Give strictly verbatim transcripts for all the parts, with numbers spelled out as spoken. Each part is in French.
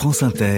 France Inter,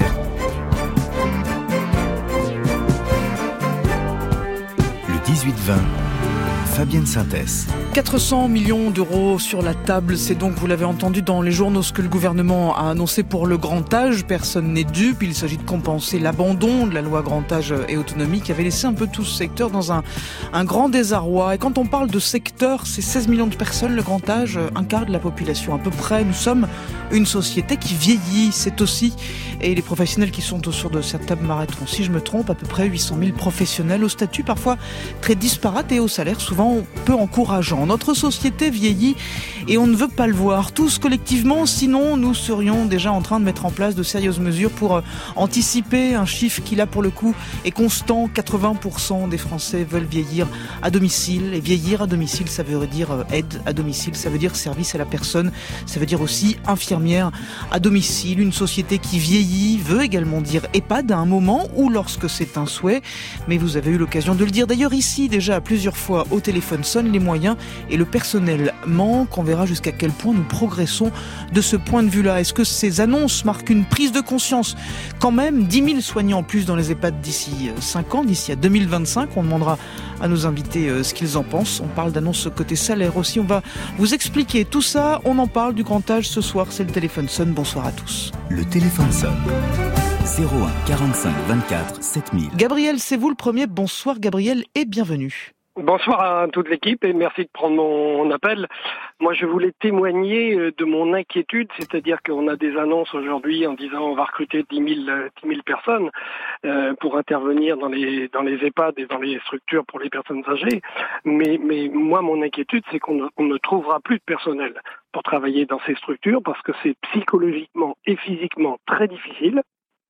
le dix-huit vingt, Fabienne Synthès. quatre cents millions d'euros sur la table, c'est donc, vous l'avez entendu dans les journaux, ce que le gouvernement a annoncé pour le grand âge. Personne n'est dupe, il s'agit de compenser l'abandon de la loi grand âge et autonomie qui avait laissé un peu tout ce secteur dans un, un grand désarroi. Et quand on parle de secteur, c'est seize millions de personnes, le grand âge, un quart de la population à peu près. Nous sommes une société qui vieillit, c'est aussi, et les professionnels qui sont autour de cette table m'arrêteront si je me trompe, à peu près huit cent mille professionnels au statut parfois très disparate et au salaire souvent peu encourageant. Notre société vieillit et on ne veut pas le voir tous collectivement, sinon nous serions déjà en train de mettre en place de sérieuses mesures pour anticiper un chiffre qui là pour le coup est constant. quatre-vingts pour cent des Français veulent vieillir à domicile, et vieillir à domicile ça veut dire aide à domicile, ça veut dire service à la personne, ça veut dire aussi infirmière à domicile. Une société qui vieillit veut également dire EHPAD à un moment ou lorsque c'est un souhait, mais vous avez eu l'occasion de le dire d'ailleurs ici déjà plusieurs fois au téléphone sonne, les moyens et le personnel manque. On verra jusqu'à quel point nous progressons de ce point de vue-là. Est-ce que ces annonces marquent une prise de conscience? Quand même, dix mille soignants en plus dans les EHPAD d'ici cinq ans, d'ici à deux mille vingt-cinq. On demandera à nos invités ce qu'ils en pensent. On parle d'annonces côté salaire aussi. On va vous expliquer tout ça. On en parle du grand âge ce soir. C'est le téléphone sonne. Bonsoir à tous. Le téléphone sonne. zéro un quarante-cinq vingt-quatre sept mille. Gabriel, c'est vous le premier. Bonsoir Gabriel et bienvenue. Bonsoir à toute l'équipe et merci de prendre mon appel. Moi, je voulais témoigner de mon inquiétude, c'est-à-dire qu'on a des annonces aujourd'hui en disant on va recruter dix mille personnes euh, pour intervenir dans les dans les EHPAD et dans les structures pour les personnes âgées. Mais mais moi, mon inquiétude, c'est qu'on ne, on ne trouvera plus de personnel pour travailler dans ces structures parce que c'est psychologiquement et physiquement très difficile.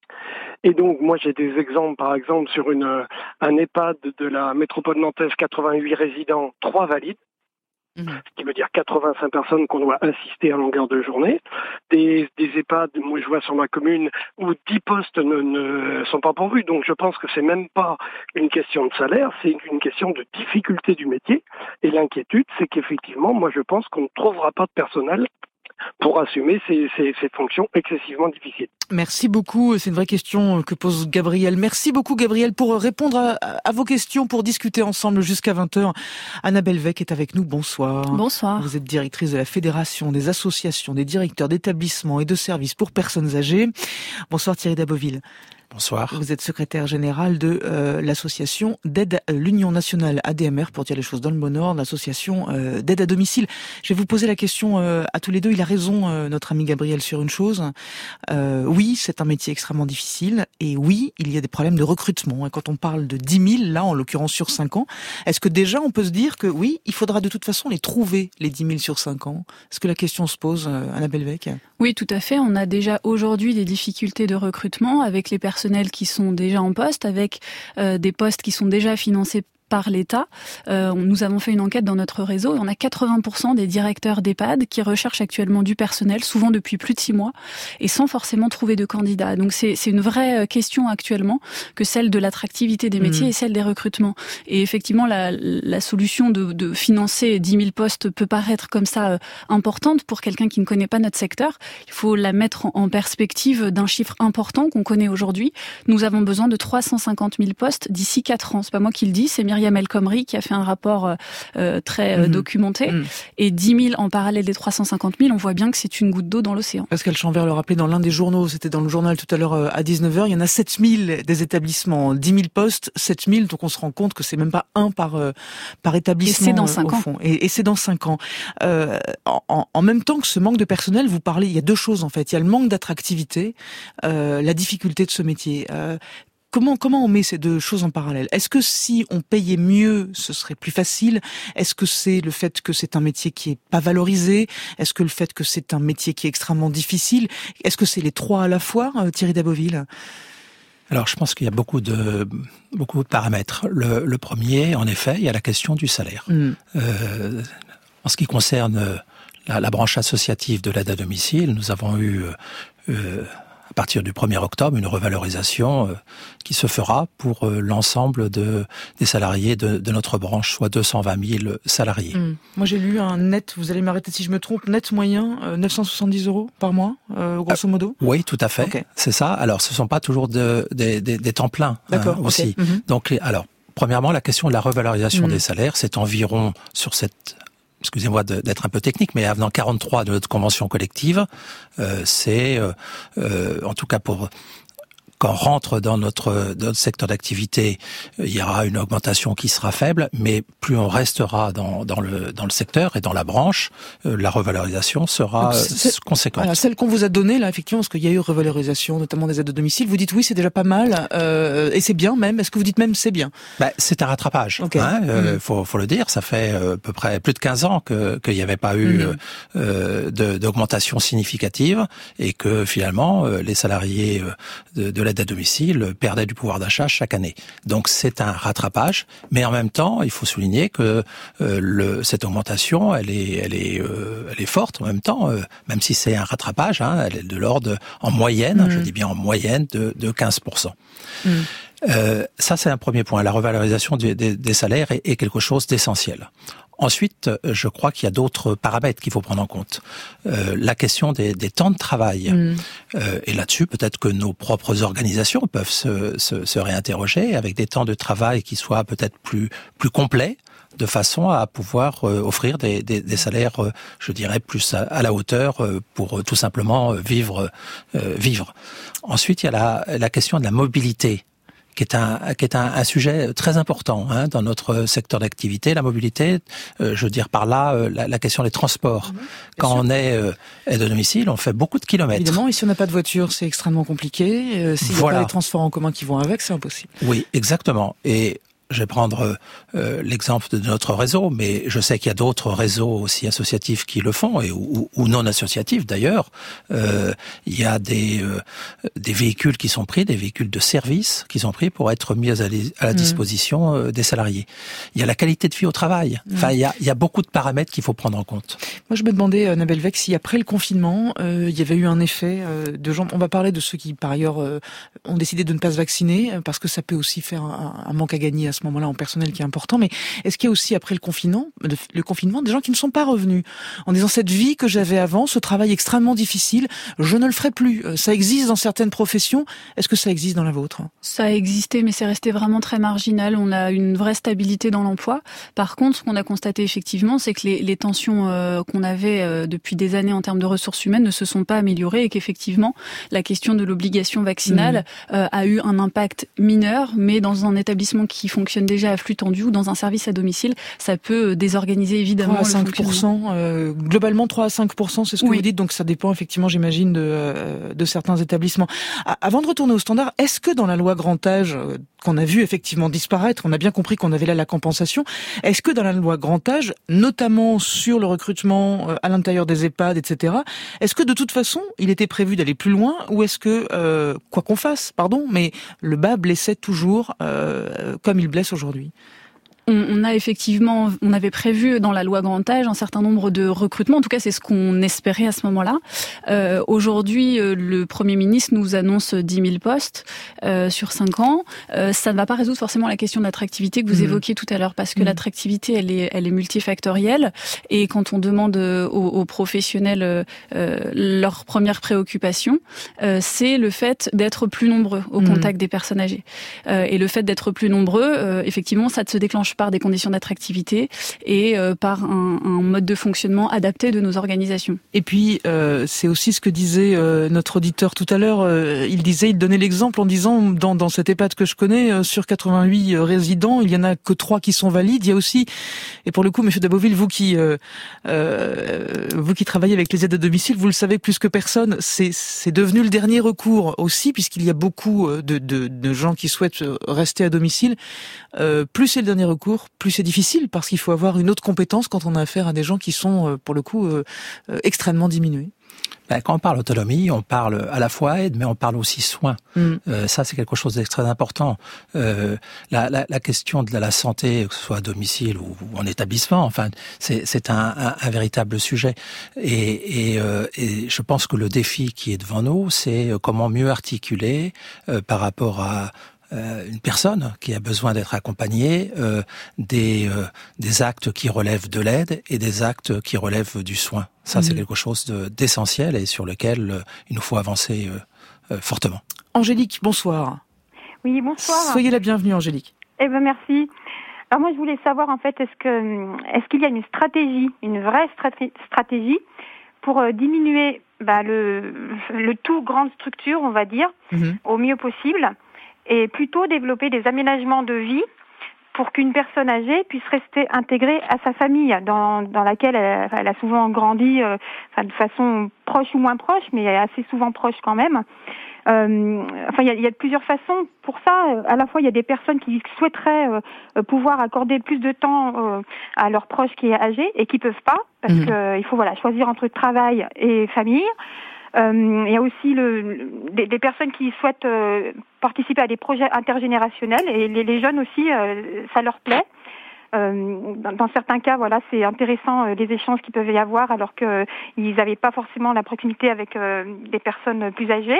Et donc, moi, j'ai des exemples, par exemple, sur une un EHPAD de la métropole nantaise, quatre-vingt-huit résidents, trois valides, mmh. ce qui veut dire quatre-vingt-cinq personnes qu'on doit assister à longueur de journée. Des, des EHPAD, moi, je vois sur ma commune, où dix postes ne, ne sont pas pourvus. Donc, je pense que c'est même pas une question de salaire, c'est une question de difficulté du métier. Et l'inquiétude, c'est qu'effectivement, moi, je pense qu'on ne trouvera pas de personnel pour assumer ces, ces, ces fonctions excessivement difficiles. Merci beaucoup, c'est une vraie question que pose Gabriel. Merci beaucoup Gabriel pour répondre à, à vos questions, pour discuter ensemble jusqu'à vingt heures. Anna Belvec est avec nous, bonsoir. Bonsoir. Vous êtes directrice de la Fédération des associations, des directeurs d'établissements et de services pour personnes âgées. Bonsoir Thierry Daboville. Bonsoir. Vous êtes secrétaire général de euh, l'association d'aide, euh, l'Union nationale A D M R, pour dire les choses dans le bon ordre, l'association euh, d'aide à domicile. Je vais vous poser la question euh, à tous les deux. Il a raison, euh, notre ami Gabriel, sur une chose. Euh, oui, c'est un métier extrêmement difficile. Et oui, il y a des problèmes de recrutement. Et quand on parle de dix mille, là, en l'occurrence sur cinq ans, est-ce que déjà on peut se dire que oui, il faudra de toute façon les trouver, les dix mille sur cinq ans? Est-ce que la question se pose, euh, Anna Belvec? Oui, tout à fait. On a déjà aujourd'hui des difficultés de recrutement avec les personnels qui sont déjà en poste, avec euh, des postes qui sont déjà financés par l'État. Euh, nous avons fait une enquête dans notre réseau et on a quatre-vingts pour cent des directeurs d'EHPAD qui recherchent actuellement du personnel, souvent depuis plus de six mois, et sans forcément trouver de candidats. Donc c'est, c'est une vraie question actuellement que celle de l'attractivité des métiers mmh. et celle des recrutements. Et effectivement, la, la solution de, de financer dix mille postes peut paraître comme ça euh, importante pour quelqu'un qui ne connaît pas notre secteur. Il faut la mettre en, en perspective d'un chiffre important qu'on connaît aujourd'hui. Nous avons besoin de trois cent cinquante mille postes d'ici quatre ans. C'est pas moi qui le dis, c'est Myriam El Khomri qui a fait un rapport euh, très euh, mmh. documenté. Mmh. Et dix mille en parallèle des trois cent cinquante mille, on voit bien que c'est une goutte d'eau dans l'océan. Pascal Chanvert le rappelait dans l'un des journaux, c'était dans le journal tout à l'heure à dix-neuf heures, il y en a sept mille des établissements, dix mille postes, sept mille, donc on se rend compte que c'est même pas un par, euh, par établissement. Et c'est dans cinq au ans. Fond. Et, et c'est dans cinq ans. Euh, en, en même temps que ce manque de personnel, vous parlez, il y a deux choses en fait. Il y a le manque d'attractivité, euh, la difficulté de ce métier. Euh, Comment, comment on met ces deux choses en parallèle? Est-ce que si on payait mieux, ce serait plus facile? Est-ce que c'est le fait que c'est un métier qui est pas valorisé? Est-ce que le fait que c'est un métier qui est extrêmement difficile? Est-ce que c'est les trois à la fois, Thierry Daboville? Alors, je pense qu'il y a beaucoup de beaucoup de paramètres. Le, le premier, en effet, il y a la question du salaire. Mm. Euh, en ce qui concerne la, la branche associative de l'aide à domicile, nous avons eu... Euh, partir du premier octobre, une revalorisation euh, qui se fera pour euh, l'ensemble de, des salariés de, de notre branche, soit deux cent vingt mille salariés. Mmh. Moi j'ai lu un net, vous allez m'arrêter si je me trompe, net moyen, euh, neuf cent soixante-dix euros par mois, euh, grosso modo. Euh, oui, tout à fait, okay. C'est ça. Alors ce ne sont pas toujours de, de, de, des temps pleins hein, aussi. Okay. Mmh. Donc, alors, premièrement, la question de la revalorisation mmh. des salaires, c'est environ sur cette... Excusez-moi d'être un peu technique, mais avenant quarante-trois de notre convention collective, euh, c'est, euh, euh, en tout cas pour... Quand on rentre dans notre, dans notre secteur d'activité, il y aura une augmentation qui sera faible, mais plus on restera dans, dans, le, dans le secteur et dans la branche, la revalorisation sera c'est, conséquente. Voilà, celle qu'on vous a donnée, là, effectivement, parce qu'il y a eu revalorisation, notamment des aides à domicile, vous dites oui, c'est déjà pas mal, euh, et c'est bien même. Est-ce que vous dites même c'est bien? Ben, c'est un rattrapage. Okay. Hein, euh, mmh. faut, faut le dire, ça fait euh, à peu près plus de quinze ans que qu'il n'y avait pas eu mmh. euh, de, d'augmentation significative, et que finalement, euh, les salariés de, de l'aide à domicile perdait du pouvoir d'achat chaque année. Donc c'est un rattrapage, mais en même temps, il faut souligner que euh, le, cette augmentation, elle est, elle est, euh, elle est forte en même temps, euh, même si c'est un rattrapage, hein, elle est de l'ordre en moyenne, mmh. je dis bien en moyenne, de, de quinze pour cent. Mmh. Euh, ça c'est un premier point. La revalorisation des, des, des salaires est, est quelque chose d'essentiel. Ensuite, je crois qu'il y a d'autres paramètres qu'il faut prendre en compte. Euh, la question des, des temps de travail. Mmh. Euh, et là-dessus, peut-être que nos propres organisations peuvent se, se, se réinterroger avec des temps de travail qui soient peut-être plus, plus complets, de façon à pouvoir euh, offrir des, des, des salaires, euh, je dirais, plus à, à la hauteur euh, pour euh, tout simplement vivre. Euh, vivre. Ensuite, il y a la, la question de la mobilité, qui est un qui est un, un sujet très important hein, dans notre secteur d'activité. La mobilité, euh, je veux dire par là euh, la, la question des transports. Mmh, Quand sûr. on est euh, aide à domicile, on fait beaucoup de kilomètres. Évidemment, et si on n'a pas de voiture, c'est extrêmement compliqué. Euh, S'il n'y voilà. a pas les transports en commun qui vont avec, c'est impossible. Oui, exactement. Et je vais prendre euh, l'exemple de notre réseau, mais je sais qu'il y a d'autres réseaux aussi associatifs qui le font, et ou, ou non associatifs d'ailleurs. Euh, il y a des euh, des véhicules qui sont pris, des véhicules de service qui sont pris pour être mis à, à la disposition euh, des salariés. Il y a la qualité de vie au travail. Mmh. Enfin, il y a il y a beaucoup de paramètres qu'il faut prendre en compte. Moi, je me demandais, euh, Nabel Vec, si après le confinement, euh, il y avait eu un effet euh, de gens. On va parler de ceux qui, par ailleurs, euh, ont décidé de ne pas se vacciner, parce que ça peut aussi faire un, un manque à gagner à ce moment-là en personnel qui est important, mais est-ce qu'il y a aussi après le confinement, le confinement, des gens qui ne sont pas revenus en disant cette vie que j'avais avant, ce travail extrêmement difficile, je ne le ferai plus. Ça existe dans certaines professions. Est-ce que ça existe dans la vôtre? Ça a existé, mais c'est resté vraiment très marginal. On a une vraie stabilité dans l'emploi. Par contre, ce qu'on a constaté effectivement, c'est que les, les tensions euh, qu'on avait euh, depuis des années en termes de ressources humaines ne se sont pas améliorées, et qu'effectivement, la question de l'obligation vaccinale mmh. euh, a eu un impact mineur, mais dans un établissement qui fonctionne déjà à flux tendu ou dans un service à domicile, ça peut désorganiser évidemment trois à cinq pour cent, euh, globalement trois à cinq pour cent, c'est ce que oui. vous dites, donc ça dépend effectivement, j'imagine, de, euh, de certains établissements. Avant de retourner au standard, est-ce que dans la loi grand âge, euh, qu'on a vu effectivement disparaître, on a bien compris qu'on avait là la compensation, est-ce que dans la loi grand âge, notamment sur le recrutement euh, à l'intérieur des EHPAD, et cetera, est-ce que de toute façon, il était prévu d'aller plus loin, ou est-ce que, euh, quoi qu'on fasse, pardon, mais le bas blessait toujours euh, comme il blesse aujourd'hui? On a effectivement, on avait prévu dans la loi grand âge un certain nombre de recrutements. En tout cas, c'est ce qu'on espérait à ce moment-là. Euh, aujourd'hui, le Premier ministre nous annonce dix mille postes euh, sur cinq ans. Euh, ça ne va pas résoudre forcément la question de l'attractivité que vous mmh. évoquiez tout à l'heure, parce que mmh. l'attractivité, elle est, elle est multifactorielle. Et quand on demande aux, aux professionnels euh, leur première préoccupation, euh, c'est le fait d'être plus nombreux au mmh. contact des personnes âgées. Euh, et le fait d'être plus nombreux, euh, effectivement, ça ne se déclenche par des conditions d'attractivité et euh, par un, un mode de fonctionnement adapté de nos organisations. Et puis, euh, c'est aussi ce que disait euh, notre auditeur tout à l'heure. Euh, il disait, il donnait l'exemple en disant, dans, dans cette EHPAD que je connais, euh, sur quatre-vingt-huit euh, résidents, il y en a que trois qui sont valides. Il y a aussi, et pour le coup, Monsieur Daboville, vous qui euh, euh, vous qui travaillez avec les aides à domicile, vous le savez plus que personne, c'est, c'est devenu le dernier recours aussi, puisqu'il y a beaucoup de, de, de gens qui souhaitent rester à domicile. Euh, plus c'est le dernier recours, plus c'est difficile, parce qu'il faut avoir une autre compétence quand on a affaire à des gens qui sont, pour le coup, euh, extrêmement diminués. Ben, quand on parle autonomie, on parle à la fois aide, mais on parle aussi soin. Mm. Euh, ça, c'est quelque chose de très important. Euh, la, la, la question de la santé, que ce soit à domicile ou, ou en établissement, enfin, c'est, c'est un, un, un véritable sujet. Et, et, euh, et je pense que le défi qui est devant nous, c'est comment mieux articuler euh, par rapport à Euh, une personne qui a besoin d'être accompagnée, euh, des, euh, des actes qui relèvent de l'aide et des actes qui relèvent du soin. Ça, mmh. c'est quelque chose de, d'essentiel et sur lequel euh, il nous faut avancer euh, euh, fortement. Angélique, bonsoir. Oui, bonsoir. Soyez la bienvenue, Angélique. Eh ben merci. Alors moi, je voulais savoir, en fait, est-ce que est-ce qu'il y a une stratégie, une vraie straté- stratégie pour euh, diminuer bah, le, le tout grande structure, on va dire, mmh. au mieux possible, et plutôt développer des aménagements de vie pour qu'une personne âgée puisse rester intégrée à sa famille, dans, dans laquelle elle, elle a souvent grandi, euh, enfin, de façon proche ou moins proche, mais assez souvent proche quand même. Euh, enfin, il y a, y a plusieurs façons pour ça. À la fois, il y a des personnes qui souhaiteraient euh, pouvoir accorder plus de temps euh, à leurs proches qui est âgé et qui peuvent pas, parce mmh. qu'il faut voilà choisir entre travail et famille. Euh, il y a aussi le, le, des, des personnes qui souhaitent euh, participer à des projets intergénérationnels et les, les jeunes aussi, euh, ça leur plaît. Euh, dans, dans certains cas, voilà, c'est intéressant euh, les échanges qu'il peuvent y avoir alors qu'ils n'avaient pas forcément la proximité avec euh, des personnes plus âgées.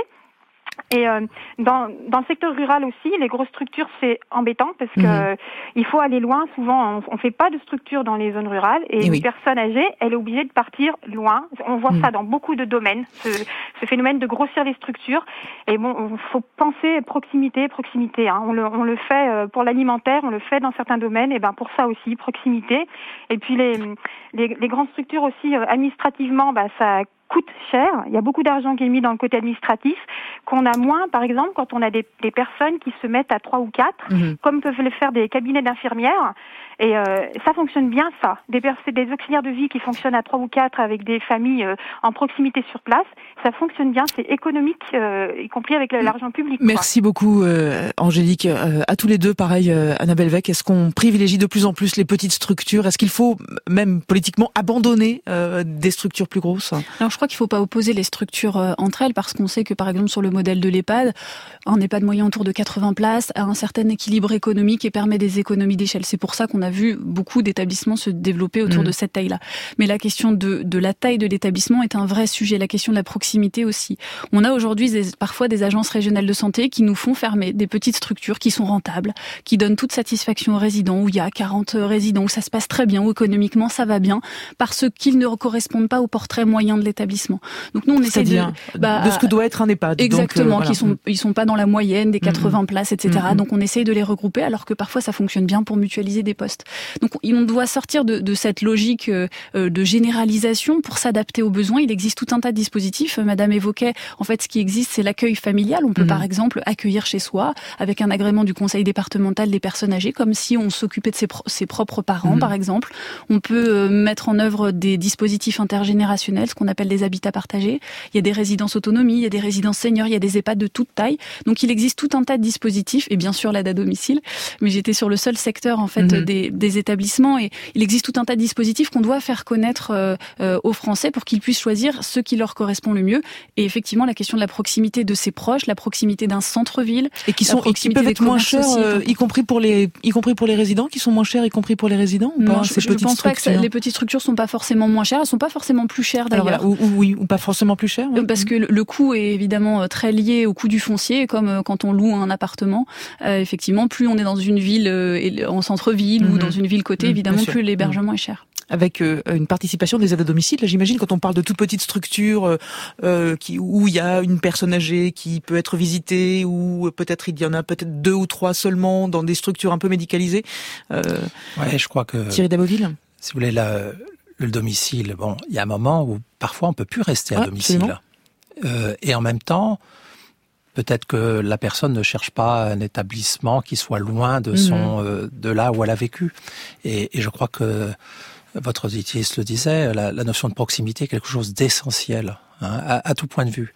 Et euh, dans, dans le secteur rural aussi, les grosses structures, c'est embêtant parce que mmh. il faut aller loin. Souvent, on ne fait pas de structure dans les zones rurales et, et une oui. personne âgée, elle est obligée de partir loin. On voit mmh. ça dans beaucoup de domaines, ce, ce phénomène de grossir les structures. Et bon, il faut penser proximité, proximité. Hein. On, le, on le fait pour l'alimentaire, on le fait dans certains domaines, et ben pour ça aussi, proximité. Et puis les, les, les grandes structures aussi, administrativement, bah, ça coûte cher. Il y a beaucoup d'argent qui est mis dans le côté administratif, qu'on a moins, par exemple, quand on a des, des personnes qui se mettent à trois ou quatre, mmh. comme peuvent le faire des cabinets d'infirmières. Et euh, ça fonctionne bien, ça. Des, des auxiliaires de vie qui fonctionnent à trois ou quatre avec des familles euh, en proximité sur place, ça fonctionne bien, c'est économique, euh, y compris avec l'argent public. Merci quoi. beaucoup, euh, Angélique. Euh, à tous les deux, pareil, euh, Annabelle Weck, est-ce qu'on privilégie de plus en plus les petites structures ? Est-ce qu'il faut, même politiquement, abandonner euh, des structures plus grosses ? Alors, je crois qu'il ne faut pas opposer les structures euh, entre elles, parce qu'on sait que, par exemple, sur le modèle de l'EHPAD, un EHPAD moyen autour de quatre-vingts places a un certain équilibre économique et permet des économies d'échelle. C'est pour ça qu'on a vu beaucoup d'établissements se développer autour mmh. de cette taille-là. Mais la question de, de la taille de l'établissement est un vrai sujet, la question de la proximité aussi. On a aujourd'hui des, parfois des agences régionales de santé qui nous font fermer des petites structures qui sont rentables, qui donnent toute satisfaction aux résidents, où il y a quarante résidents, où ça se passe très bien, où économiquement ça va bien, parce qu'ils ne correspondent pas au portrait moyen de l'établissement. Donc nous, on essaie de... Bah, de ce que doit être un EHPAD. Exactement, donc, euh, voilà. qui sont, ils sont pas dans la moyenne des quatre-vingts mmh. places, et cetera. Mmh. Donc on essaye de les regrouper, alors que parfois ça fonctionne bien pour mutualiser des postes. Donc on doit sortir de, de cette logique euh, de généralisation pour s'adapter aux besoins. Il existe tout un tas de dispositifs. Madame évoquait, en fait, ce qui existe, c'est l'accueil familial. On peut mmh. par exemple accueillir chez soi, avec un agrément du conseil départemental des personnes âgées, comme si on s'occupait de ses, pro- ses propres parents, mmh. par exemple. On peut euh, mettre en œuvre des dispositifs intergénérationnels, ce qu'on appelle des habitats partagés. Il y a des résidences autonomie, il y a des résidences seniors, il y a des EHPAD de toute taille. Donc il existe tout un tas de dispositifs, et bien sûr l'aide à domicile. Mais j'étais sur le seul secteur, en fait, mmh. des, des établissements. Et il existe tout un tas de dispositifs qu'on doit faire connaître euh, euh, aux Français pour qu'ils puissent choisir ce qui leur correspond le mieux. Et effectivement, la question de la proximité de ses proches, la proximité d'un centre-ville, et qui sont et qui peuvent être moins chers, euh, y compris pour les y compris pour les résidents, qui sont moins chers, y compris pour les résidents. Ou non, pas, je, ces je petites pense pas que ça, structures. les petites structures sont pas forcément moins chères. Elles sont pas forcément plus chères d'ailleurs. Alors, voilà, ou, ou oui, ou pas forcément plus chères. Oui. Parce que le, le coût est évidemment très lié au coût du foncier, comme euh, quand on loue un appartement. Euh, effectivement, plus on est dans une ville euh, en centre-ville mmh. ou dans une ville cotée, mmh, évidemment, plus l'hébergement mmh. est cher. Avec euh, une participation des aides à domicile, là, j'imagine, quand on parle de toute petite structure euh, qui, où il y a une personne âgée qui peut être visitée, ou peut-être il y en a peut-être deux ou trois seulement dans des structures un peu médicalisées. Euh, ouais, je crois que Thierry Daboville. Si vous voulez, la, le domicile, bon, il y a un moment où parfois on peut plus rester à ouais, domicile, euh, et en même temps. Peut-être que la personne ne cherche pas un établissement qui soit loin de son, mmh. euh, de là où elle a vécu. Et, et je crois que votre auditrice le disait, la, la notion de proximité est quelque chose d'essentiel, hein, à, à tout point de vue.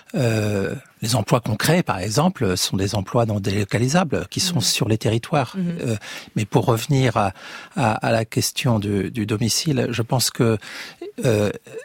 Euh, les emplois qu'on crée, par exemple, sont des emplois non délocalisables, qui sont mmh. sur les territoires. Mmh. Euh, mais pour revenir à, à, à la question du, du domicile, je pense que euh,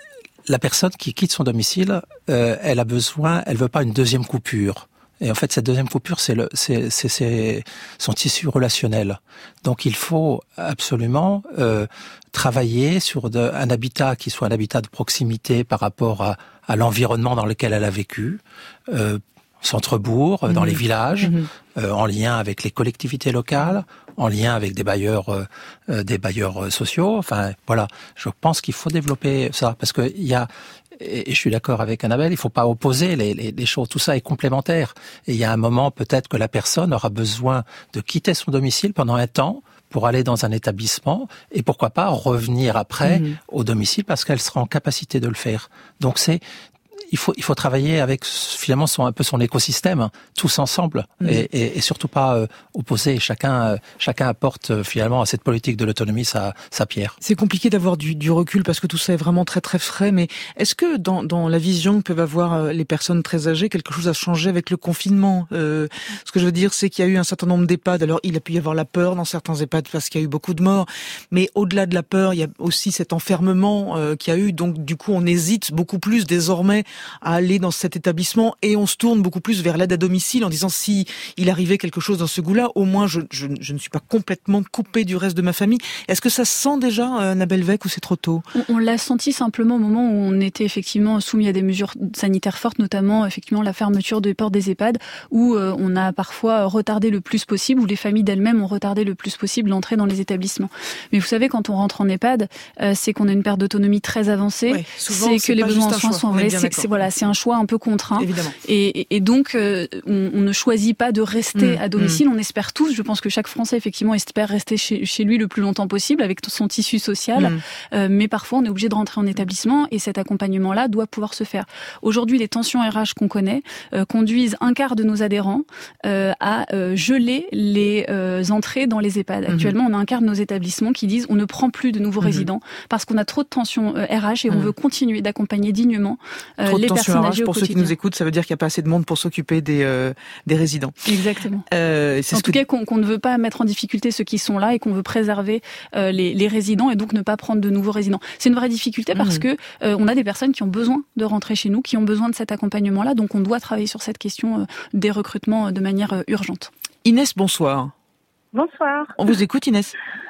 la personne qui quitte son domicile, euh, elle a besoin, elle veut pas une deuxième coupure. Et en fait, cette deuxième coupure, c'est le, c'est, c'est, c'est son tissu relationnel. Donc, il faut absolument euh, travailler sur de, un habitat qui soit un habitat de proximité par rapport à, à l'environnement dans lequel elle a vécu, euh, centre-bourg, mmh. dans les villages, mmh. euh, en lien avec les collectivités locales, en lien avec des bailleurs, euh, euh, des bailleurs sociaux. Enfin, voilà. Je pense qu'il faut développer ça parce que il y a. Et je suis d'accord avec Annabelle, il faut pas opposer les, les, les choses. Tout ça est complémentaire. Et il y a un moment, peut-être que la personne aura besoin de quitter son domicile pendant un temps pour aller dans un établissement et pourquoi pas revenir après mmh. au domicile parce qu'elle sera en capacité de le faire. Donc c'est il faut il faut travailler avec finalement son un peu son écosystème hein, tous ensemble mmh. et, et, et surtout pas euh, opposer. Chacun euh, chacun apporte euh, finalement à cette politique de l'autonomie sa sa pierre. C'est compliqué d'avoir du, du recul parce que tout ça est vraiment très très frais. Mais est-ce que dans dans la vision que peuvent avoir euh, les personnes très âgées, quelque chose a changé avec le confinement? euh, Ce que je veux dire, c'est qu'il y a eu un certain nombre d'EHPAD. Alors il a pu y avoir la peur dans certains EHPAD parce qu'il y a eu beaucoup de morts. Mais au-delà de la peur, il y a aussi cet enfermement euh, qu'il y a eu. Donc du coup, on hésite beaucoup plus désormais à aller dans cet établissement et on se tourne beaucoup plus vers l'aide à domicile en disant si il arrivait quelque chose dans ce goût-là, au moins je, je, je ne suis pas complètement coupé du reste de ma famille. Est-ce que ça se sent déjà, euh, Annabelle Vec, ou c'est trop tôt? On, on l'a senti simplement au moment où on était effectivement soumis à des mesures sanitaires fortes, notamment effectivement la fermeture des portes des EHPAD, où euh, on a parfois retardé le plus possible, où les familles d'elles-mêmes ont retardé le plus possible l'entrée dans les établissements. Mais vous savez, quand on rentre en EHPAD, euh, c'est qu'on a une perte d'autonomie très avancée, ouais, souvent, c'est, c'est que les besoins en soins sont vrais, c'est, c'est voilà. C'est un choix un peu contraint. Évidemment. Et, et donc, euh, on, on ne choisit pas de rester mmh, à domicile. Mmh. On espère tous, je pense que chaque Français, effectivement, espère rester chez, chez lui le plus longtemps possible avec son tissu social. Mmh. Euh, mais parfois, on est obligé de rentrer en établissement et cet accompagnement-là doit pouvoir se faire. Aujourd'hui, les tensions R H qu'on connaît euh, conduisent un quart de nos adhérents euh, à euh, geler les euh, entrées dans les EHPAD. Actuellement, mmh. on a un quart de nos établissements qui disent on ne prend plus de nouveaux mmh. résidents parce qu'on a trop de tensions euh, R H et mmh. on veut continuer d'accompagner dignement euh, les personnes âgées. Pour ceux qui nous écoutent, ça veut dire qu'il n'y a pas assez de monde pour s'occuper des, euh, des résidents. Exactement. Euh, c'est en tout que... cas, qu'on, qu'on ne veut pas mettre en difficulté ceux qui sont là et qu'on veut préserver euh, les, les résidents et donc ne pas prendre de nouveaux résidents. C'est une vraie difficulté parce mmh. que euh, on a des personnes qui ont besoin de rentrer chez nous, qui ont besoin de cet accompagnement-là. Donc on doit travailler sur cette question euh, des recrutements euh, de manière euh, urgente. Inès, bonsoir. Bonsoir. On vous écoute, Inès.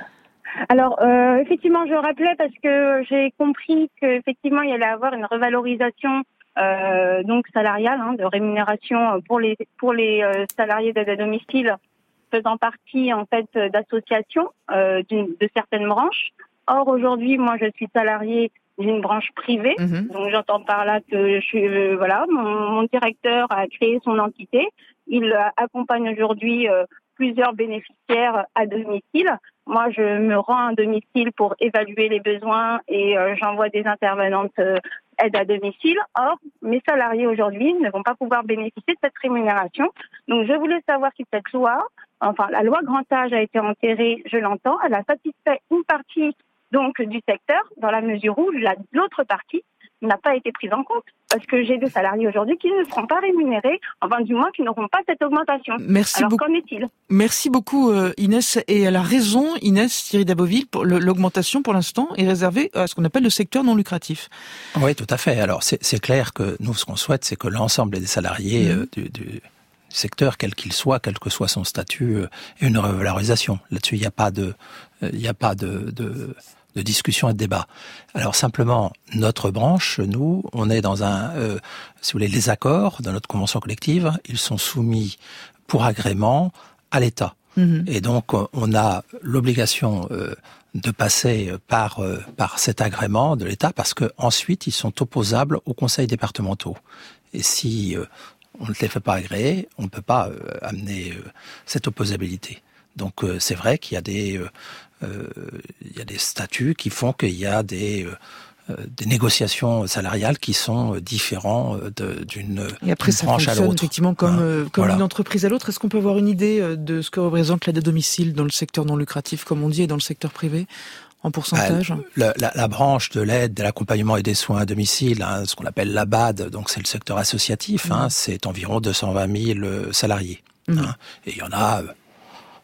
Alors, euh, effectivement, je rappelais parce que j'ai compris qu'effectivement, il y allait avoir une revalorisation Euh, donc salariale, hein, de rémunération pour les pour les euh, salariés d'aide à domicile faisant partie en fait d'associations euh, d'une, de certaines branches. Or aujourd'hui, moi, je suis salariée d'une branche privée, mmh. donc j'entends par là que je suis euh, voilà, mon, mon directeur a créé son entité. Il euh, accompagne aujourd'hui euh, plusieurs bénéficiaires à domicile. Moi, je me rends à domicile pour évaluer les besoins et euh, j'envoie des intervenantes euh, aide à domicile. Or, mes salariés aujourd'hui ne vont pas pouvoir bénéficier de cette rémunération. Donc, je voulais savoir si cette loi, enfin, la loi grand âge a été enterrée, je l'entends, elle a satisfait une partie donc du secteur dans la mesure où la, l'autre partie n'a pas été prise en compte. Parce que j'ai des salariés aujourd'hui qui ne seront pas rémunérés, enfin du moins qui n'auront pas cette augmentation. Merci Alors beaucoup. Qu'en est-il? Merci beaucoup euh, Inès. Et elle a raison, Inès Thierry Daboville, pour le, l'augmentation pour l'instant est réservée à ce qu'on appelle le secteur non lucratif. Oui, tout à fait. Alors c'est, c'est clair que nous, ce qu'on souhaite, c'est que l'ensemble des salariés mmh. euh, du, du secteur, quel qu'il soit, quel que soit son statut, euh, ait une revalorisation. Là-dessus, il n'y a pas de, euh, il n'y a pas de, de de discussion et de débat. Alors simplement, notre branche, nous, on est dans un, euh, si vous voulez, les accords de notre convention collective, ils sont soumis pour agrément à l'État. Mmh. Et donc, on a l'obligation euh, de passer par euh, par cet agrément de l'État parce que ensuite, ils sont opposables aux conseils départementaux. Et si euh, on ne les fait pas agréer, on ne peut pas euh, amener euh, cette opposabilité. Donc, euh, c'est vrai qu'il y a des euh, Euh, il y a des statuts qui font qu'il y a des, euh, des négociations salariales qui sont différents de, d'une, Et après, d'une branche à l'autre. Et après, ça fonctionne effectivement comme, hein, euh, comme voilà. une entreprise à l'autre. Est-ce qu'on peut avoir une idée de ce que représente l'aide à domicile dans le secteur non lucratif, comme on dit, et dans le secteur privé, en pourcentage? euh, la, la, la branche de l'aide, de l'accompagnement et des soins à domicile, hein, ce qu'on appelle l'A B A D, donc c'est le secteur associatif, mmh. hein, c'est environ deux cent vingt mille salariés. Mmh. Hein, et il y en a...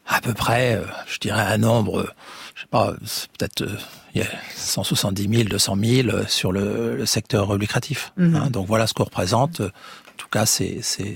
À peu près, euh, je dirais un nombre, euh, je sais pas, peut-être euh, il y a cent soixante-dix mille, deux cent mille sur le, le secteur lucratif. Mmh. Hein, donc voilà ce qu'on représente. En tout cas, c'est c'est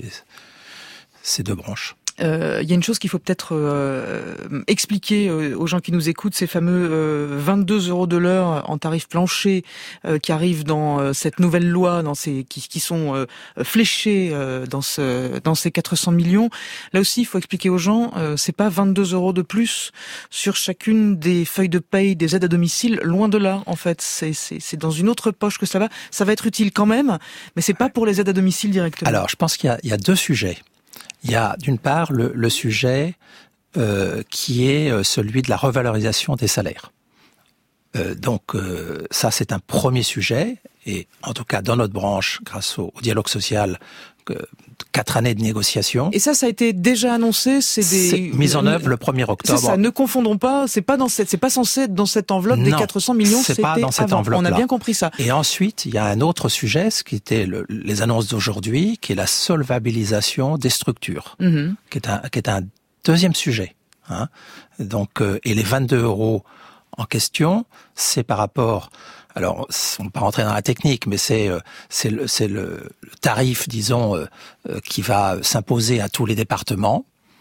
ces deux branches. Il euh, y a une chose qu'il faut peut-être euh, expliquer euh, aux gens qui nous écoutent, ces fameux euh, vingt-deux euros de l'heure en tarif plancher euh, qui arrivent dans euh, cette nouvelle loi, dans ces qui, qui sont euh, fléchés euh, dans ce dans ces quatre cents millions. Là aussi, il faut expliquer aux gens, euh, c'est pas vingt-deux euros de plus sur chacune des feuilles de paye des aides à domicile. Loin de là, en fait, c'est c'est c'est dans une autre poche que ça va. Ça va être utile quand même, mais c'est pas pour les aides à domicile directement. Alors, je pense qu'il y a il y a deux sujets. Il y a d'une part le, le sujet euh, qui est celui de la revalorisation des salaires. Euh, donc euh, ça c'est un premier sujet et en tout cas dans notre branche, grâce au, au dialogue social, euh, quatre années de négociations. Et ça, ça a été déjà annoncé. C'est des c'est mis en œuvre le premier octobre. C'est ça. Ne confondons pas. C'est pas dans cette. C'est pas censé être dans cette enveloppe non, des quatre cents millions. C'est pas dans cette enveloppe. On a bien compris ça. Et ensuite, il y a un autre sujet, ce qui était le, les annonces d'aujourd'hui, qui est la solvabilisation des structures, mm-hmm. qui est un qui est un deuxième sujet. Hein. Donc euh, et les vingt-deux euros en question, c'est par rapport. Alors, on ne va pas rentrer dans la technique, mais c'est c'est le, c'est le tarif, disons, euh, qui va s'imposer à tous les départements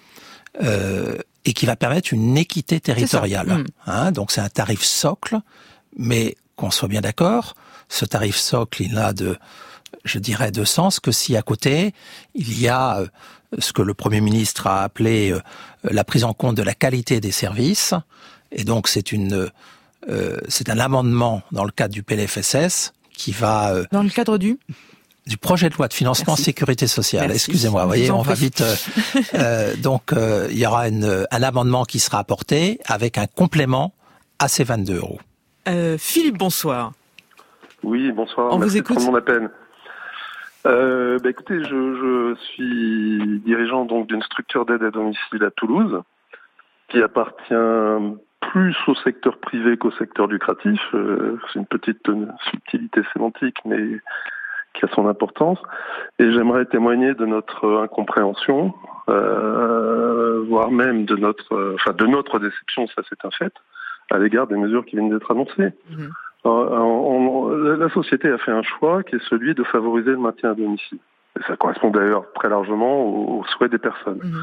euh, et qui va permettre une équité territoriale. Mmh. Hein, donc, c'est un tarif socle, mais qu'on soit bien d'accord, ce tarif socle, il n'a de, je dirais, de sens que si à côté il y a euh, ce que le Premier ministre a appelé euh, la prise en compte de la qualité des services, et donc c'est une Euh, c'est un amendement dans le cadre du P L F S S qui va... Euh, dans le cadre du du projet de loi de financement Merci. Sécurité sociale. Merci. Excusez-moi, vous voyez, on va vite... Euh, euh, donc, euh, il y aura une, un amendement qui sera apporté avec un complément à ces vingt-deux euros. Euh, Philippe, bonsoir. Oui, bonsoir. On Merci vous écoute. de prendre mon appel. Euh, bah, écoutez, je, je suis dirigeant donc d'une structure d'aide à domicile à Toulouse qui appartient plus au secteur privé qu'au secteur lucratif. Euh, c'est une petite euh, subtilité sémantique, mais qui a son importance. Et j'aimerais témoigner de notre incompréhension, euh, voire même de notre, euh, enfin de notre déception, ça c'est un fait, à l'égard des mesures qui viennent d'être annoncées. Mmh. Alors, on, on, la société a fait un choix qui est celui de favoriser le maintien à domicile. Et ça correspond d'ailleurs très largement aux, aux souhaits des personnes. Mmh.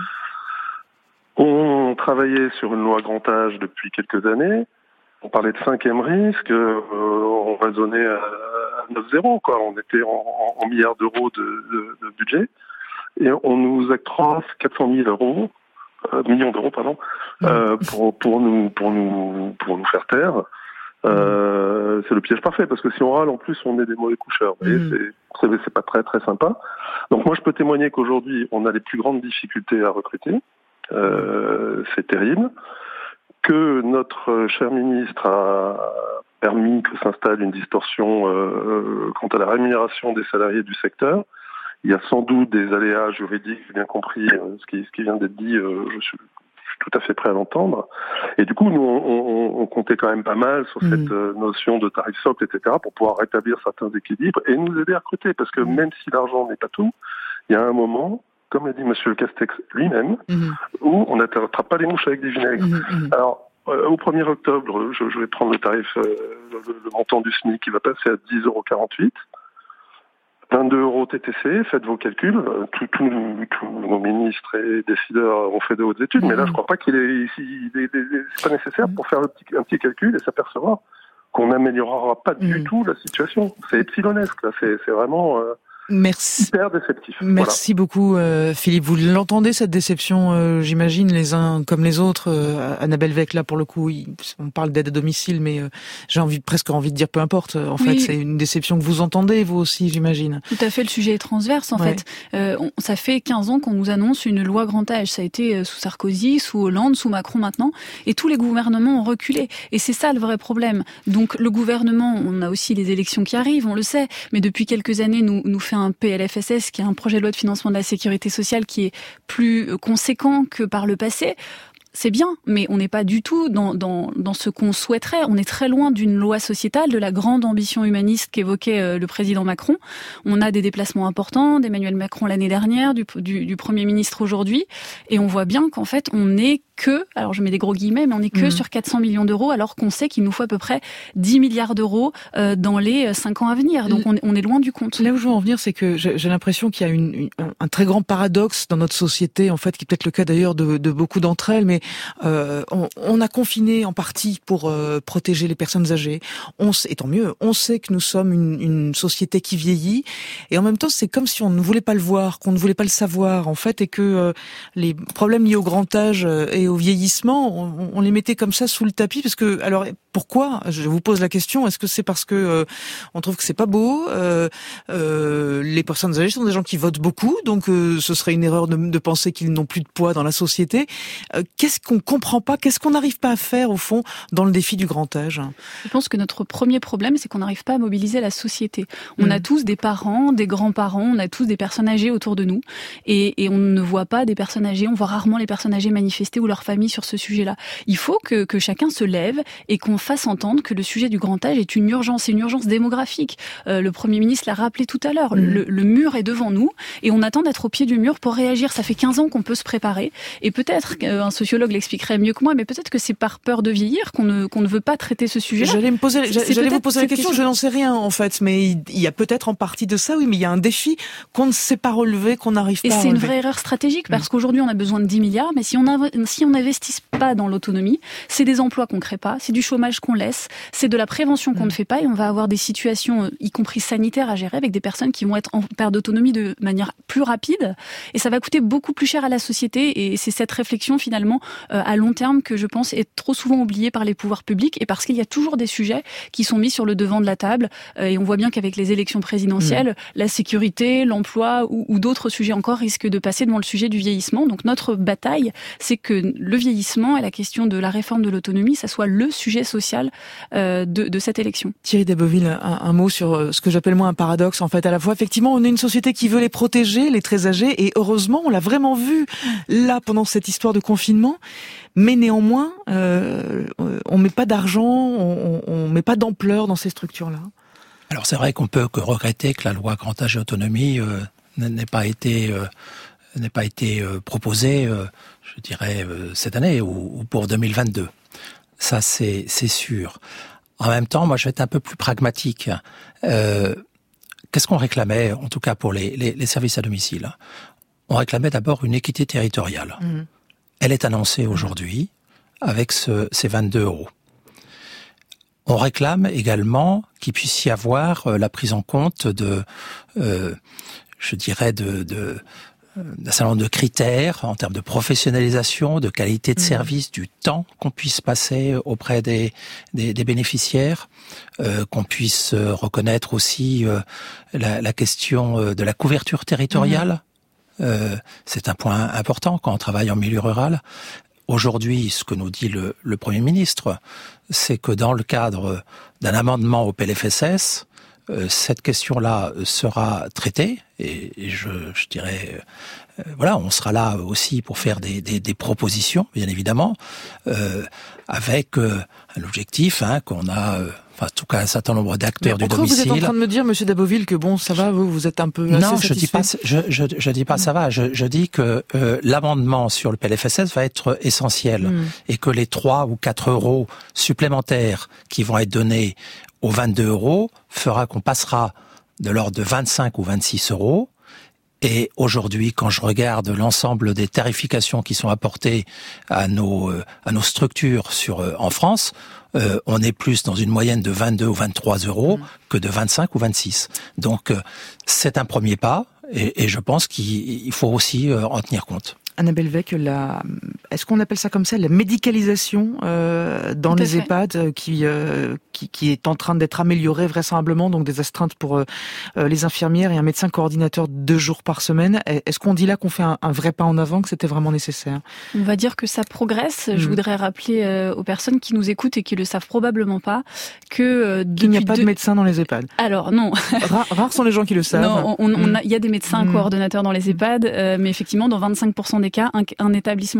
On travaillait sur une loi grand âge depuis quelques années. On parlait de cinquième risque. Euh, on raisonnait à, à neuf zéro, quoi. On était en, en milliards d'euros de, de, de budget. Et on nous octroie quatre cent mille euros, euh, millions d'euros, pardon, euh, pour, pour nous, pour nous, pour nous faire taire. Euh, c'est le piège parfait, parce que si on râle, en plus, on est des mauvais coucheurs. Vous voyez, c'est, c'est, c'est pas très, très sympa. Donc moi, je peux témoigner qu'aujourd'hui, on a les plus grandes difficultés à recruter. Euh, c'est terrible, que notre cher ministre a permis que s'installe une distorsion euh, quant à la rémunération des salariés du secteur. Il y a sans doute des aléas juridiques, j'ai bien compris euh, ce, qui, ce qui vient d'être dit, euh, je, suis, je suis tout à fait prêt à l'entendre. Et du coup, nous, on, on, on comptait quand même pas mal sur mmh. cette euh, notion de tarif socle, et cetera, pour pouvoir rétablir certains équilibres et nous aider à recruter, parce que même si l'argent n'est pas tout, il y a un moment, comme l'a dit M. Castex lui-même, mmh. où on n'attrape pas les mouches avec des vinaigres. Mmh. Alors, euh, au premier octobre, je, je vais prendre le tarif, euh, le, le montant du SMIC qui va passer à dix euros quarante-huit. vingt-deux euros T T C, faites vos calculs. Tous tout, tout nos ministres et décideurs ont fait de hautes études, mmh. mais là, je ne crois pas qu'il est, il est, il est, c'est pas nécessaire pour faire un petit, un petit calcul et s'apercevoir qu'on n'améliorera pas mmh. du tout la situation. C'est epsilonesque, là. C'est, c'est vraiment... Euh, Merci. Hyper déceptif. Merci voilà. beaucoup, euh, Philippe. Vous l'entendez, cette déception, euh, j'imagine, les uns comme les autres. Euh, Annabelle Vec, là, pour le coup, il, on parle d'aide à domicile, mais euh, j'ai envie, presque envie de dire peu importe. En oui. fait, c'est une déception que vous entendez, vous aussi, j'imagine. Tout à fait, le sujet est transverse, en ouais. fait. Euh, on, ça fait quinze ans qu'on nous annonce une loi grand âge. Ça a été sous Sarkozy, sous Hollande, sous Macron maintenant. Et tous les gouvernements ont reculé. Et c'est ça le vrai problème. Donc, le gouvernement, on a aussi les élections qui arrivent, on le sait. Mais depuis quelques années, nous, nous fait un P L F S S, qui est un projet de loi de financement de la sécurité sociale qui est plus conséquent que par le passé. C'est bien, mais on n'est pas du tout dans, dans, dans ce qu'on souhaiterait. On est très loin d'une loi sociétale, de la grande ambition humaniste qu'évoquait euh, le président Macron. On a des déplacements importants d'Emmanuel Macron l'année dernière, du, du, du Premier ministre aujourd'hui, et on voit bien qu'en fait, on est que, alors je mets des gros guillemets, mais on est que mmh. sur quatre cents millions d'euros, alors qu'on sait qu'il nous faut à peu près dix milliards d'euros euh, dans les cinq ans à venir. Donc on, on est loin du compte. Là où je veux en venir, c'est que j'ai, j'ai l'impression qu'il y a une, une, un très grand paradoxe dans notre société, en fait, qui est peut-être le cas d'ailleurs de, de beaucoup d'entre elles, mais euh, on, on a confiné en partie pour euh, protéger les personnes âgées. On sait, et tant mieux, on sait que nous sommes une, une société qui vieillit, et en même temps, c'est comme si on ne voulait pas le voir, qu'on ne voulait pas le savoir, en fait, et que euh, les problèmes liés au grand âge et au vieillissement, on, on les mettait comme ça sous le tapis, parce que, alors, pourquoi? Je vous pose la question. Est-ce que c'est parce que euh, on trouve que c'est pas beau? euh, euh, Les personnes âgées sont des gens qui votent beaucoup, donc euh, ce serait une erreur de, de penser qu'ils n'ont plus de poids dans la société. Euh, qu'est-ce qu'on comprend pas? Qu'est-ce qu'on n'arrive pas à faire au fond dans le défi du grand âge? Je pense que notre premier problème, c'est qu'on n'arrive pas à mobiliser la société. On mmh. a tous des parents, des grands-parents, on a tous des personnes âgées autour de nous, et, et on ne voit pas des personnes âgées, on voit rarement les personnes âgées manifester ou leur famille sur ce sujet-là. Il faut que, que chacun se lève et qu'on fasse entendre que le sujet du grand âge est une urgence, c'est une urgence démographique. Euh, le Premier ministre l'a rappelé tout à l'heure, mmh. le, le mur est devant nous et on attend d'être au pied du mur pour réagir. Ça fait quinze ans qu'on peut se préparer et peut-être, euh, un sociologue l'expliquerait mieux que moi, mais peut-être que c'est par peur de vieillir qu'on ne, qu'on ne veut pas traiter ce sujet-là. J'allais me poser, j'allais vous poser la question, question, je n'en sais rien en fait, mais il y a peut-être en partie de ça, oui, mais il y a un défi qu'on ne sait pas relever, qu'on n'arrive pas et à relever. Et c'est une vraie erreur stratégique parce mmh. qu'aujourd'hui on a besoin de dix milliards, mais si on inv- si on n'investit pas dans l'autonomie, c'est des emplois qu'on crée pas, c'est du chômage qu'on laisse, c'est de la prévention qu'on mmh. ne fait pas et on va avoir des situations, y compris sanitaires, à gérer avec des personnes qui vont être en perte d'autonomie de manière plus rapide et ça va coûter beaucoup plus cher à la société et c'est cette réflexion finalement euh, à long terme que je pense est trop souvent oubliée par les pouvoirs publics et parce qu'il y a toujours des sujets qui sont mis sur le devant de la table euh, et on voit bien qu'avec les élections présidentielles, mmh. la sécurité, l'emploi ou, ou d'autres sujets encore risquent de passer devant le sujet du vieillissement. Donc notre bataille, c'est que le vieillissement et la question de la réforme de l'autonomie, ça soit le sujet social euh, de, de cette élection. Thierry Deboville, un, un mot sur ce que j'appelle moi un paradoxe. En fait, à la fois, effectivement, on est une société qui veut les protéger, les très âgés, et heureusement, on l'a vraiment vu là pendant cette histoire de confinement. Mais néanmoins, euh, on met pas d'argent, on, on met pas d'ampleur dans ces structures-là. Alors c'est vrai qu'on peut que regretter que la loi Grand Âge et Autonomie euh, n'ait pas été euh, n'ait pas été euh, proposée, euh, je dirais euh, cette année ou, ou pour deux mille vingt-deux. Ça c'est c'est sûr. En même temps, moi je vais être un peu plus pragmatique. Euh, qu'est-ce qu'on réclamait, en tout cas pour les, les, les services à domicile? On réclamait d'abord une équité territoriale. Mmh. Elle est annoncée aujourd'hui avec ce, ces vingt-deux euros. On réclame également qu'il puisse y avoir euh, la prise en compte de, euh, je dirais, de, de, d'un certain nombre de critères en termes de professionnalisation, de qualité de service, mmh. du temps qu'on puisse passer auprès des, des, des bénéficiaires, euh, qu'on puisse reconnaître aussi euh, la, la question de la couverture territoriale. Mmh. Euh, c'est un point important quand on travaille en milieu rural. Aujourd'hui, ce que nous dit le, le Premier ministre, c'est que dans le cadre d'un amendement au P L F S S, euh, cette question-là sera traitée, et, et je, je dirais, euh, voilà, on sera là aussi pour faire des, des, des propositions, bien évidemment, euh, avec euh, un objectif hein, qu'on a... Euh, Enfin, en tout cas, un certain nombre d'acteurs du domicile. Vous êtes en train de me dire, Monsieur Deboville, que bon, ça va, vous, vous êtes un peu assez non, je dis pas, satisfait. je, je, je dis pas ça va. Je, je dis que euh, l'amendement sur le P L F S S va être essentiel mmh. et que les trois ou quatre euros supplémentaires qui vont être donnés aux vingt-deux euros fera qu'on passera de l'ordre de vingt-cinq ou vingt-six euros. Et aujourd'hui, quand je regarde l'ensemble des tarifications qui sont apportées à nos euh, à nos structures sur euh, en France, euh, on est plus dans une moyenne de vingt-deux ou vingt-trois euros mmh. que de vingt-cinq ou vingt-six. Donc euh, c'est un premier pas, et, et je pense qu'il faut aussi euh, en tenir compte. Annabelle Weck, la, est-ce qu'on appelle ça comme ça, la médicalisation euh, dans les EHPAD euh, qui, euh, qui qui est en train d'être améliorée vraisemblablement, donc des astreintes pour euh, les infirmières et un médecin coordinateur deux jours par semaine. Est-ce qu'on dit là qu'on fait un, un vrai pas en avant, que c'était vraiment nécessaire? On va dire que ça progresse. Mmh. Je voudrais rappeler euh, aux personnes qui nous écoutent et qui le savent probablement pas que euh, il n'y a pas deux... de médecin dans les EHPAD. Alors non. Rares Rare sont les gens qui le savent. Non, on, on a, il y a des médecins mmh. coordonnateurs dans les EHPAD, euh, mais effectivement dans vingt-cinq pour cent des cas, un, un établissement sur quatre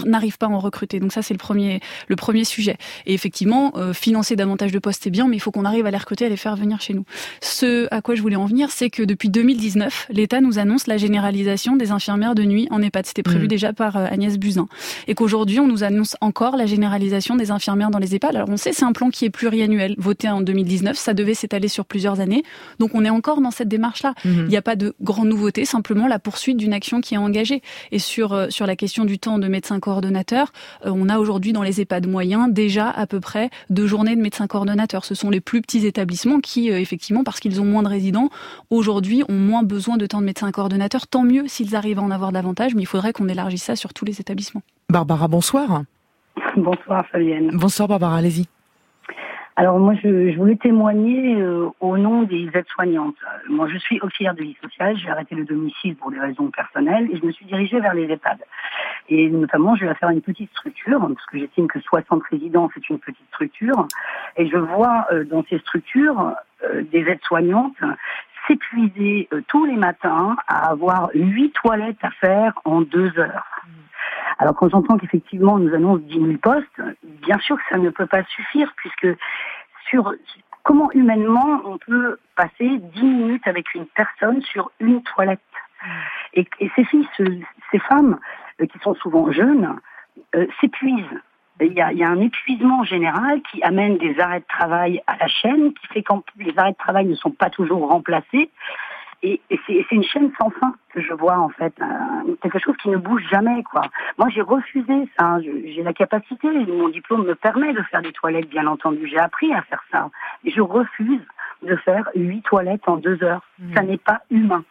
n'arrivent pas à en recruter. Donc ça, c'est le premier, le premier sujet. Et effectivement, euh, financer davantage de postes, c'est bien, mais il faut qu'on arrive à les recruter, à les faire venir chez nous. Ce à quoi je voulais en venir, c'est que depuis deux mille dix-neuf, l'État nous annonce la généralisation des infirmières de nuit en EHPAD. C'était prévu mmh. déjà par euh, Agnès Buzyn. Et qu'aujourd'hui, on nous annonce encore la généralisation des infirmières dans les EHPAD. Alors on sait, c'est un plan qui est pluriannuel, voté en deux mille dix-neuf, ça devait s'étaler sur plusieurs années. Donc on est encore dans cette démarche-là. Mmh. Il n'y a pas de grande nouveauté, simplement la poursuite d'une action qui est engagée. Et sur, euh, sur la question du temps de médecin coordonnateur, euh, on a aujourd'hui dans les EHPAD moyens déjà à peu près deux journées de médecin coordonnateur. Ce sont les plus petits établissements qui, euh, effectivement, parce qu'ils ont moins de résidents, aujourd'hui ont moins besoin de temps de médecin coordonnateur. Tant mieux s'ils arrivent à en avoir davantage, mais il faudrait qu'on élargisse ça sur tous les établissements. Barbara, bonsoir. Bonsoir Fabienne. Bonsoir Barbara, allez-y. Alors moi, je, je voulais témoigner euh, au nom des aides-soignantes. Moi, je suis auxiliaire de vie sociale, j'ai arrêté le domicile pour des raisons personnelles et je me suis dirigée vers les EHPAD. Et notamment, je vais faire une petite structure, parce que j'estime que soixante résidents, c'est une petite structure. Et je vois euh, dans ces structures euh, des aides-soignantes s'épuiser euh, tous les matins à avoir huit toilettes à faire en deux heures. Alors quand j'entends qu'effectivement on nous annonce dix mille postes, bien sûr que ça ne peut pas suffire, puisque sur comment humainement on peut passer dix minutes avec une personne sur une toilette. Et, et ces filles, ce, ces femmes, euh, qui sont souvent jeunes, euh, s'épuisent. Il y, a, il y a un épuisement général qui amène des arrêts de travail à la chaîne, qui fait que les arrêts de travail ne sont pas toujours remplacés. Et, et c'est, c'est une chaîne sans fin que je vois, en fait. Euh, quelque chose qui ne bouge jamais, quoi. Moi, j'ai refusé ça. Hein. Je, j'ai la capacité, mon diplôme me permet de faire des toilettes, bien entendu. J'ai appris à faire ça. Et je refuse de faire huit toilettes en deux heures. Mmh. Ça n'est pas humain.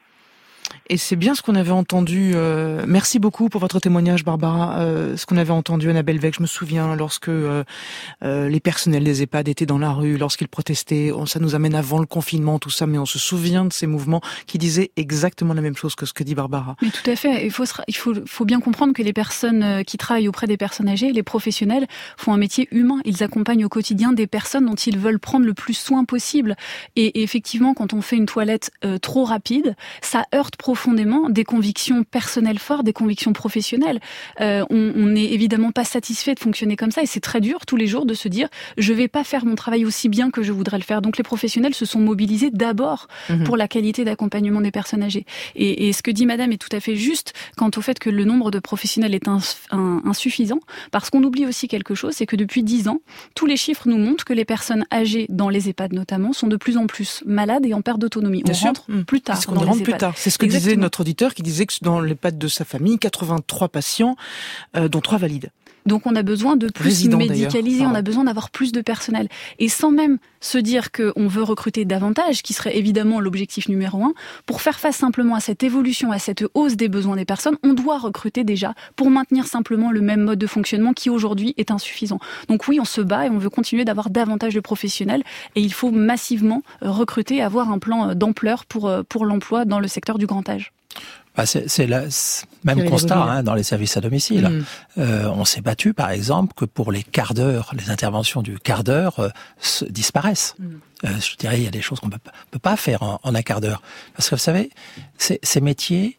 Et c'est bien ce qu'on avait entendu. Euh, merci beaucoup pour votre témoignage, Barbara. Euh, ce qu'on avait entendu Annabelle Vec, je me souviens, lorsque euh, euh, les personnels des EHPAD étaient dans la rue, lorsqu'ils protestaient. On, ça nous amène avant le confinement, tout ça, mais on se souvient de ces mouvements qui disaient exactement la même chose que ce que dit Barbara. Mais tout à fait. Il faut, il faut, faut bien comprendre que les personnes qui travaillent auprès des personnes âgées, les professionnels, font un métier humain. Ils accompagnent au quotidien des personnes dont ils veulent prendre le plus soin possible. Et, et effectivement, quand on fait une toilette euh, trop rapide, ça heurte profondément des convictions personnelles fortes, des convictions professionnelles. Euh, on n'est évidemment pas satisfait de fonctionner comme ça et c'est très dur tous les jours de se dire je vais pas faire mon travail aussi bien que je voudrais le faire. Donc les professionnels se sont mobilisés d'abord mmh. pour la qualité d'accompagnement des personnes âgées. Et, et ce que dit Madame est tout à fait juste quant au fait que le nombre de professionnels est ins, un, insuffisant, parce qu'on oublie aussi quelque chose, c'est que depuis dix ans, tous les chiffres nous montrent que les personnes âgées dans les EHPAD notamment sont de plus en plus malades et en perte d'autonomie. Bien on sûr. rentre mmh. plus tard. Parce qu'on rentre plus tard. C'est ce que Exactement. disait notre auditeur qui disait que dans l'EHPAD de sa famille, quatre-vingt-trois patients, euh, dont trois valides. Donc on a besoin de plus Résident, médicaliser, on a besoin d'avoir plus de personnel. Et sans même se dire qu'on veut recruter davantage, qui serait évidemment l'objectif numéro un, pour faire face simplement à cette évolution, à cette hausse des besoins des personnes, on doit recruter déjà pour maintenir simplement le même mode de fonctionnement qui aujourd'hui est insuffisant. Donc oui, on se bat et on veut continuer d'avoir davantage de professionnels et il faut massivement recruter et avoir un plan d'ampleur pour, pour l'emploi dans le secteur du grand âge. Bah c'est, c'est le même constat hein, dans les services à domicile. Mmh. Euh, on s'est battu, par exemple, que pour les quarts d'heure, les interventions du quart d'heure euh, se, disparaissent. Mmh. Euh, je dirais, il y a des choses qu'on ne peut, peut pas faire en, en un quart d'heure. Parce que vous savez, ces, ces métiers,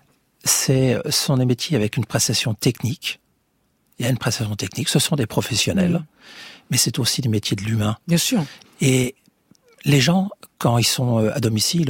c'est, ce sont des métiers avec une prestation technique. Il y a une prestation technique, ce sont des professionnels. Mmh. Mais c'est aussi des métiers de l'humain. Bien sûr. Et les gens, quand ils sont à domicile,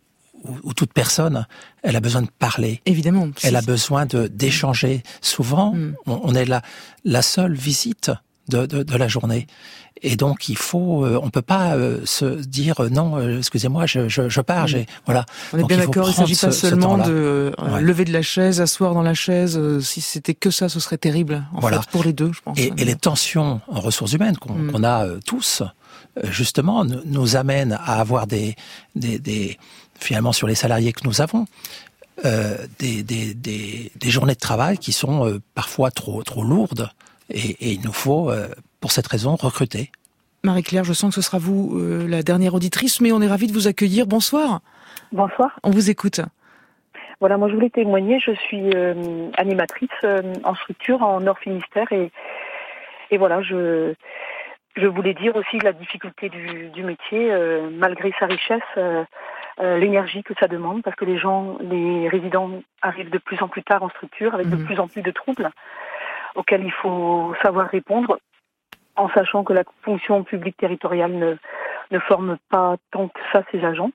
où toute personne, elle a besoin de parler. Évidemment. Elle a besoin de d'échanger. Souvent, mm. on, on est la, la seule visite de, de, de la journée. Et donc, il faut, euh, on peut pas euh, se dire euh, non, euh, excusez-moi, je, je, je pars. Mm. J'ai, voilà. On est donc, bien il d'accord. Il ne s'agit pas ce, seulement ce de euh, ouais. lever de la chaise, asseoir dans la chaise. Euh, si c'était que ça, ce serait terrible. En voilà. fait, pour les deux, je pense. Et, et les tensions en ressources humaines qu'on, mm. qu'on a euh, tous, euh, justement, nous, nous amènent à avoir des, des, des finalement sur les salariés que nous avons, euh, des, des, des, des journées de travail qui sont euh, parfois trop, trop lourdes et, et il nous faut, euh, pour cette raison, recruter. Marie-Claire, je sens que ce sera vous euh, la dernière auditrice, mais on est ravis de vous accueillir. Bonsoir. Bonsoir. On vous écoute. Voilà, moi je voulais témoigner, je suis euh, animatrice euh, en structure en Nord Finistère et, et voilà, je... Je voulais dire aussi la difficulté du, du métier, euh, malgré sa richesse, euh, euh, l'énergie que ça demande, parce que les gens, les résidents arrivent de plus en plus tard en structure, avec mmh. de plus en plus de troubles. auxquelles il faut savoir répondre, en sachant que la fonction publique territoriale ne, ne forme pas tant que ça ses agents.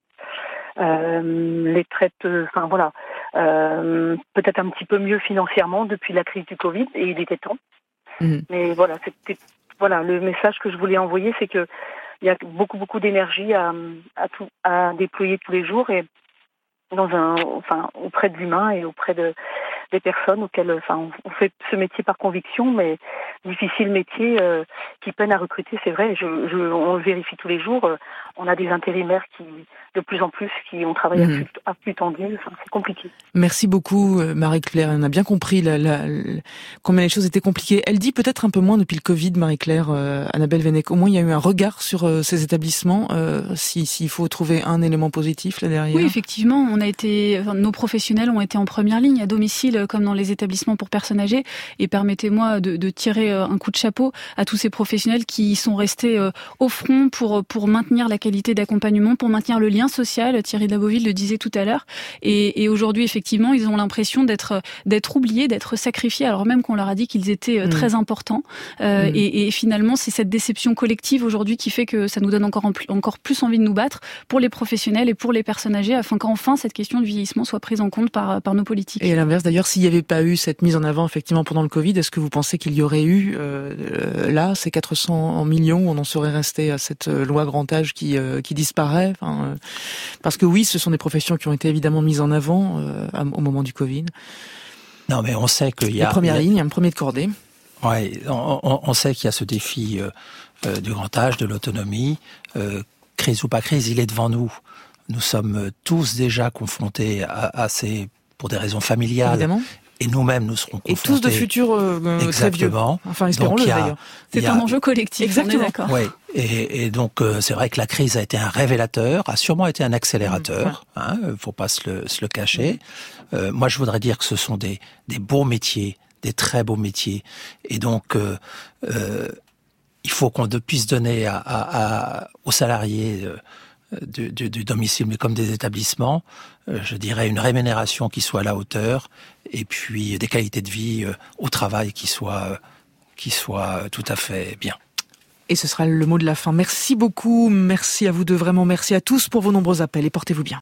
Euh, les traite, enfin voilà, euh, peut-être un petit peu mieux financièrement depuis la crise du Covid, et il était temps. Mmh. Mais voilà, c'était voilà le message que je voulais envoyer, c'est que il y a beaucoup beaucoup d'énergie à à, tout, à déployer tous les jours et dans un, enfin auprès de l'humain et auprès de des personnes auxquelles, enfin, on fait ce métier par conviction, mais difficile métier euh, qui peine à recruter, c'est vrai. Je, je, on le vérifie tous les jours. On a des intérimaires qui, de plus en plus, qui ont travaillé mmh. à, plus, à plus tendu. Enfin, c'est compliqué. Merci beaucoup, Marie-Claire. On a bien compris la, la, la, combien les choses étaient compliquées. Elle dit peut-être un peu moins depuis le Covid, Marie-Claire, euh, Annabelle Venec. Au moins, il y a eu un regard sur euh, ces établissements. Euh, si, s'il faut trouver un élément positif là derrière. Oui, effectivement, on a été, enfin, nos professionnels ont été en première ligne à domicile, comme dans les établissements pour personnes âgées. Et permettez-moi de, de tirer un coup de chapeau à tous ces professionnels qui sont restés au front pour pour maintenir la qualité d'accompagnement, pour maintenir le lien social. Thierry Daboville le disait tout à l'heure. Et, et aujourd'hui, effectivement, ils ont l'impression d'être d'être oubliés, d'être sacrifiés, alors même qu'on leur a dit qu'ils étaient mmh. très importants. Euh, mmh. et, et finalement, c'est cette déception collective aujourd'hui qui fait que ça nous donne encore encore plus envie de nous battre pour les professionnels et pour les personnes âgées, afin qu'enfin cette question du vieillissement soit prise en compte par par nos politiques. Et à l'inverse, d'ailleurs, s'il n'y avait pas eu cette mise en avant effectivement pendant le Covid, est-ce que vous pensez qu'il y aurait eu euh, là ces quatre cents millions, on en serait resté à cette loi grand âge qui euh, qui disparaît, enfin, euh, parce que oui, ce sont des professions qui ont été évidemment mises en avant euh, au moment du Covid. Non, mais on sait qu'il y a... La première il y a... ligne, il y a un premier de cordée. Oui, on, on, on sait qu'il y a ce défi euh, euh, du grand âge, de l'autonomie. Euh, crise ou pas crise, il est devant nous. Nous sommes tous déjà confrontés à, à ces... pour des raisons familiales. Évidemment. Et nous-mêmes, nous serons confrontés. Et tous de futurs euh, très vieux. Enfin, espérons-le d'ailleurs. C'est un enjeu collectif. Exactement. On est d'accord. Oui. Et, et donc, euh, c'est vrai que la crise a été un révélateur, a sûrement été un accélérateur. Mmh. Hein, faut pas se le, se le cacher. Mmh. Euh, moi, je voudrais dire que ce sont des, des beaux métiers, des très beaux métiers. Et donc, euh, euh, il faut qu'on puisse donner à, à, à, aux salariés euh, Du, du, du domicile, mais comme des établissements, euh, je dirais une rémunération qui soit à la hauteur, et puis des qualités de vie euh, au travail qui soient, euh, qui soient tout à fait bien. Et ce sera le mot de la fin. Merci beaucoup, merci à vous deux, vraiment merci à tous pour vos nombreux appels et portez-vous bien.